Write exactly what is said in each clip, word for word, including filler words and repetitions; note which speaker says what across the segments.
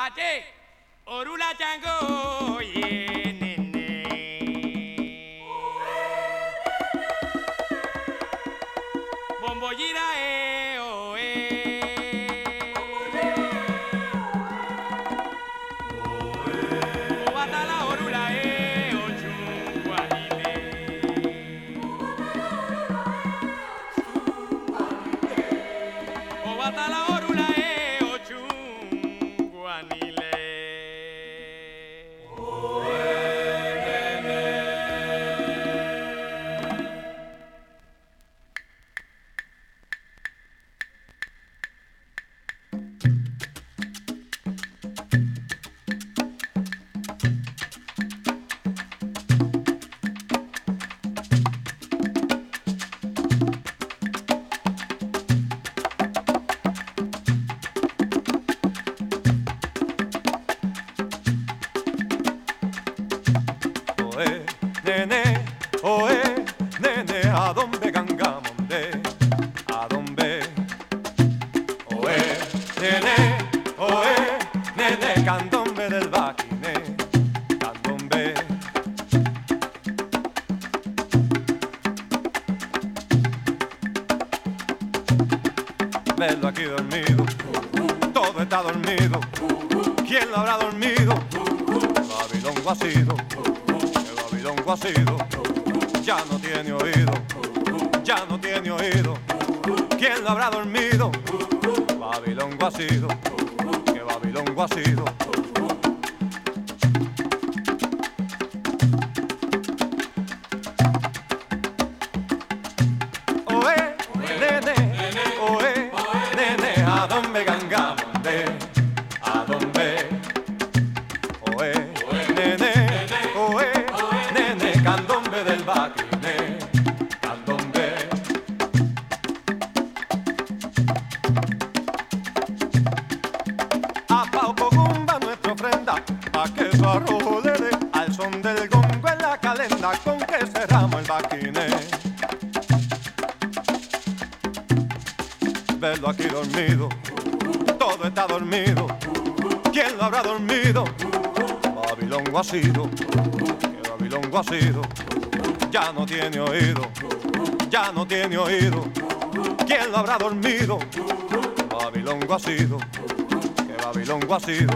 Speaker 1: Ache, Orula Chango, yeah, nene. Bomboyira, eh, oh, eh. Obatala, Orula, eh, oh, chunguanile. Obatala, Orula, eh, oh, chunguanile.
Speaker 2: Oe, nene, oe, nene, a dónde gangamonde, a dónde. Oe, nene, oe, nene, candombe del vaquine, candombe. Verlo aquí dormido, todo está dormido. ¿Quién lo habrá dormido? Babilongo ha sido, el Babilongo ha sido. Ya no tiene oído, ya no tiene oído. ¿Quién lo habrá dormido? Babilongo ha sido, que Babilongo ha sido. Oe, nene, oe, nene, a dónde gangamonde, a dónde. Oe, nene, oe, nene, candombe del vaquine, candombe. A Pao Pogumba nuestra ofrenda, pa' que su arrojo le dé al son del gongo en la calenda con que cerramos el vaquine. Verlo aquí dormido, todo está dormido. ¿Quién lo habrá dormido? Babilongo ha sido, que Babilongo ha sido. Ya no tiene oído, ya no tiene oído. ¿Quién lo habrá dormido? Babilongo ha sido, que Babilongo ha sido.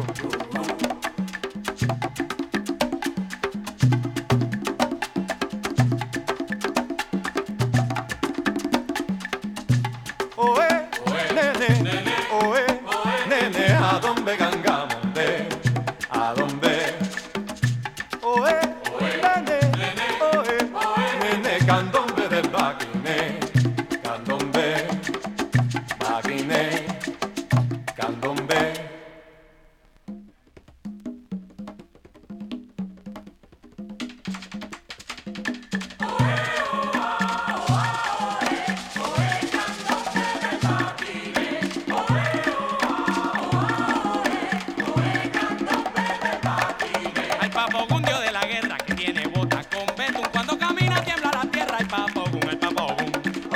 Speaker 2: Oe, nene, oe, nene, a dónde gangamonde, a dónde. Oe, nene, oe, nene, candombe del vaquine, candombe, vaquine, candombe.
Speaker 1: Ay, Papogún, dios de la guerra, que tiene botas con betún. Cuando camina tiembla la tierra. Ay, Papogún, ay, Papogún.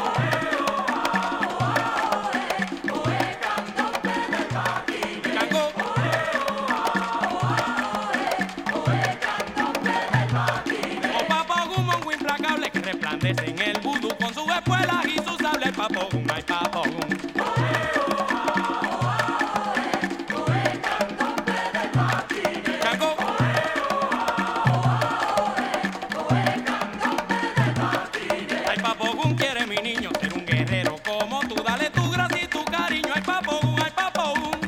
Speaker 1: Chango. Oh, Papogún, mongo implacable que resplandece en el vudú con sus espuelas y sus sables. Papogún, ay, Papogún. Chango. Ay, Papogún, quiere mi niño ser un guerrero como tú. Dale tu gracia y tu cariño. Ay, Papogún, ay, Papogún.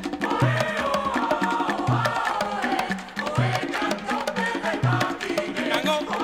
Speaker 1: Chango.